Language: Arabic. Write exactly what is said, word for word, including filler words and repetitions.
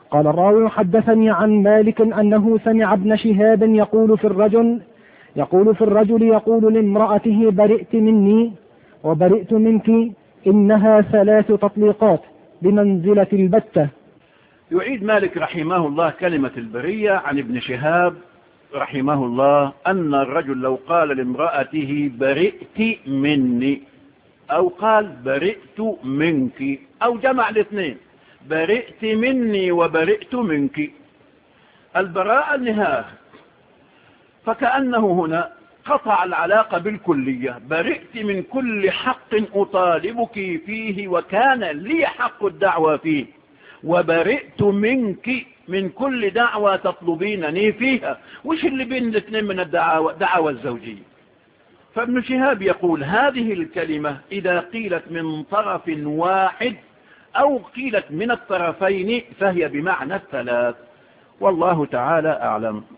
قال الراوي: حدثني عن مالك أنه سمع ابن شهاب يقول في الرجل يقول في الرجل يقول لامرأته: برئت مني وبرئت منك، إنها ثلاث تطليقات بمنزلة البتة. يعيد مالك رحمه الله كلمة البرية عن ابن شهاب رحمه الله أن الرجل لو قال لامرأته: برئت مني، أو قال: برئت منك، أو جمع الاثنين: برئت مني وبرئت منك، البراءة النهاية، فكأنه هنا قطع العلاقة بالكلية. برئت من كل حق أطالبك فيه وكان لي حق الدعوة فيه، وبرئت منك من كل دعوة تطلبينني فيها. وش اللي بين الاثنين من الدعوة؟ دعوة الزوجية. فابن شهاب يقول: هذه الكلمة إذا قيلت من طرف واحد أو قيلت من الطرفين فهي بمعنى الثلاث، والله تعالى أعلم.